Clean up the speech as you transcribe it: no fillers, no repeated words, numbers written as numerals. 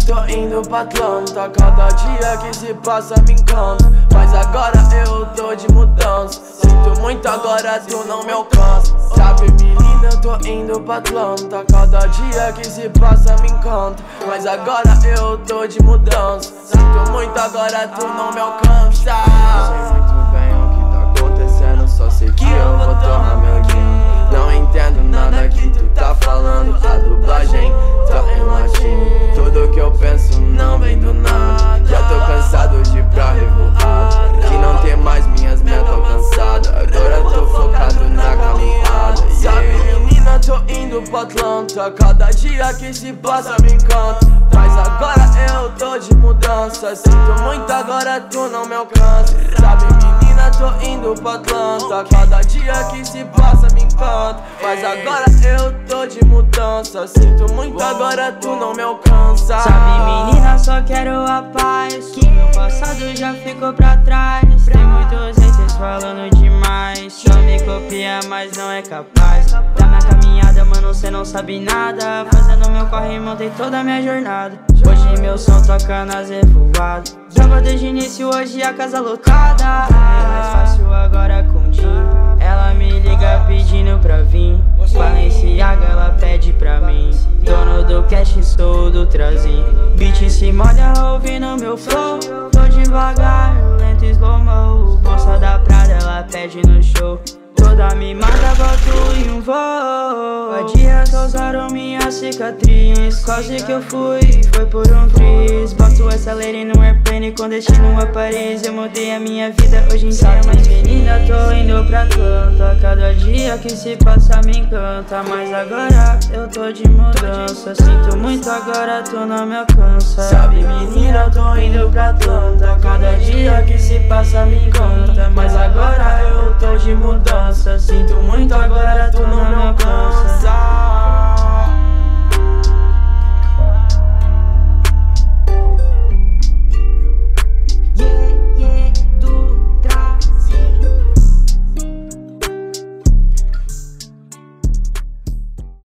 tô indo pra Atlanta. Cada dia que se passa me encanta, mas agora eu tô de mudança. Sinto muito, agora tu não me alcança. Sabe, menina, eu tô indo pra Atlanta. Cada dia que se passa me encanta, mas agora eu tô de mudança. Sinto muito, agora tu não me alcança. Sei muito bem o que tá acontecendo, só sei que eu vou torrar meu game. Não entendo nada que tu tá falando, a dublagem tá em latim. Tudo que eu penso não vem do nada. Já tô cansado de ir pra revoada, que não tem mais minhas metas alcançadas. Agora eu tô focado na caminhada. Sabe, menina, tô indo pra Atlanta. Cada dia que se passa me encanta, mas agora eu tô de mudança. Sinto muito, agora tu não me alcança. Sabe, menina, tô indo pra Atlanta. Cada dia que se passa me encanta, mas agora eu tô de mudança. Sinto muito, agora tu não me alcança. Sabe, menina, só quero a paz, que meu passado já ficou pra trás. Tem muitos haters falando demais, só me copia, mas não é capaz da minha caminhada, mano, cê não sabe nada. Fazendo meu corre, montei toda a minha jornada. Hoje meu som toca nas revoadas. Tava desde o início, hoje a casa lotada. É mais fácil agora contigo. Ela me liga pedindo pra vir, Balenciaga ela pede pra mim. Dono do cash, sou do trazinho. Beat se molha ouvindo meu flow. Tô devagar, lento slow-mo. Bolsa da Prada ela pede no show. Toda mimada boto em um voo. Há dias causaram minha cicatriz, quase que eu fui, foi por um triz. Boto acelere no airplane com destino a Paris. Eu mudei a minha vida hoje em dia, mas menina, tô indo pra Atlanta. Cada dia que se passa me encanta, mas agora eu tô de mudança. Sinto muito, agora tu não me alcança. Sabe, menina, tô indo pra Atlanta. Cada dia que se passa me encanta, mas agora eu tô de mudança. Sinto muito.